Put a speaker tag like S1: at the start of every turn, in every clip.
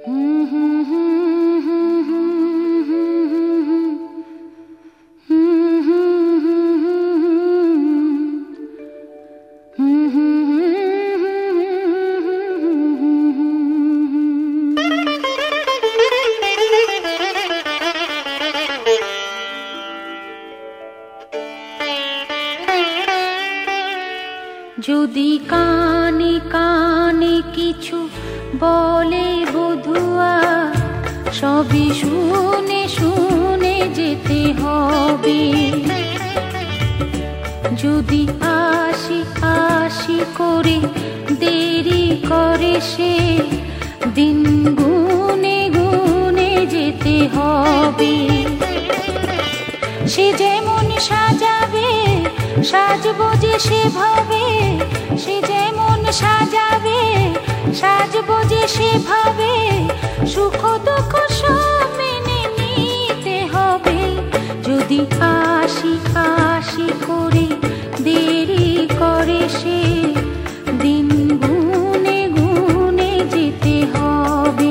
S1: যদি কানে কানে কিছু বলে বধুয়া, সবই শুনে শুনে যেতে হবে। যদি আসি আসি করে দেরি করে সে, দিন গুনে গুনে যেতে হবে। সে যেমন সাজাবে সাজবো যে সেভাবে, সে যেমন সাজাবে সাজবো যে সেভাবে, সুখ দুঃখ সব মেনে নিতে হবে। যদি আসি আসি করে দেরি করে সে, দিন গুনে গুনে যেতে হবে।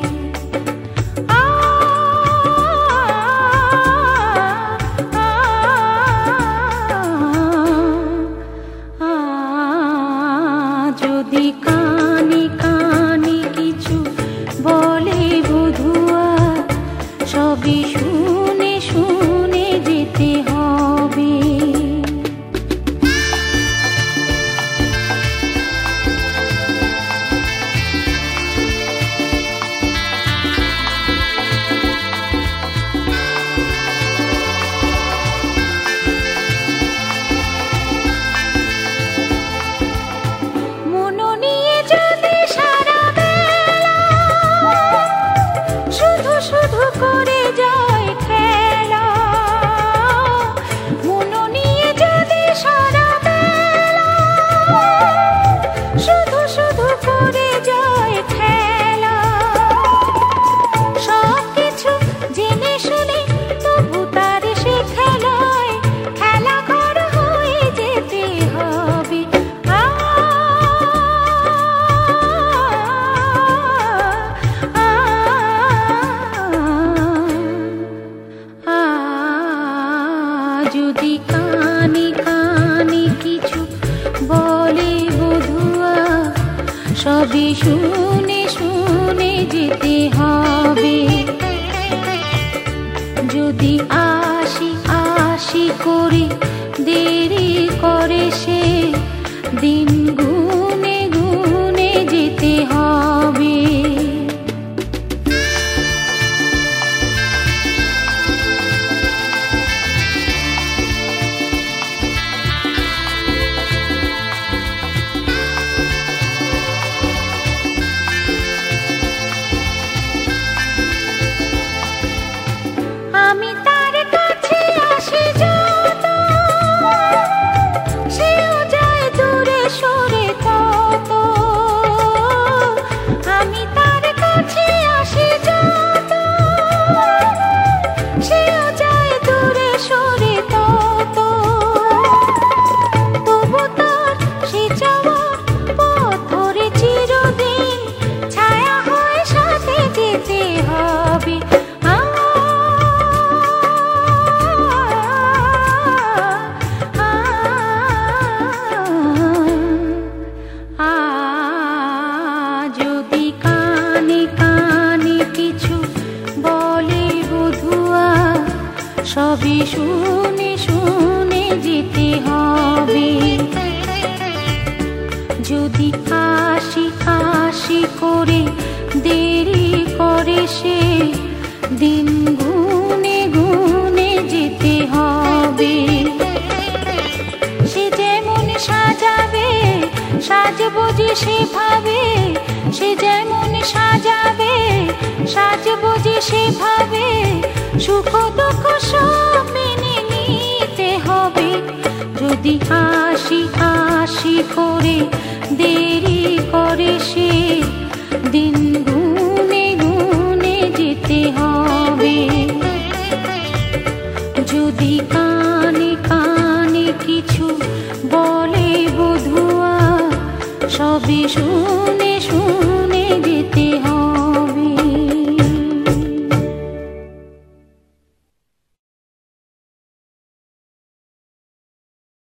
S1: যদি কানে কানে কিছু বলে বধুয়া, সবই শুনে শুনে যেতে হবে। যদি কানে কানে কিছু বলে বধুয়া, সবই শুনে শুনে যেতে হবে। যদি আসি আসি করে দেরি করে সে, দিন গুনে গুনে যেতে হবে। আমি তার কাছে আসি যত, সেও যায় দূরে সরে তত। আমি তার কাছে আসি যত, সেও যায় দূরে সরে তত। তবু তার সে যাওয়া পথ ধরে চিরদিন ছায়া হয়ে সাথে যেতে হবে। যদি কানে কানে কিছু বলে বধুয়া, সবই শুনে শুনে যেতে হবে। যদি আসি আসি করে দেরি করে সে, দিন গুনে গুনে যেতে হবে। সে যেমন সাজাবে সাজবো যে সেভাবে, সে যেমন সাজাবে সাজবো যে সেভাবে, সুখ দুঃখ সব মেনে নিতে হবে। যদি আসি আসি করে দেরি করে সে,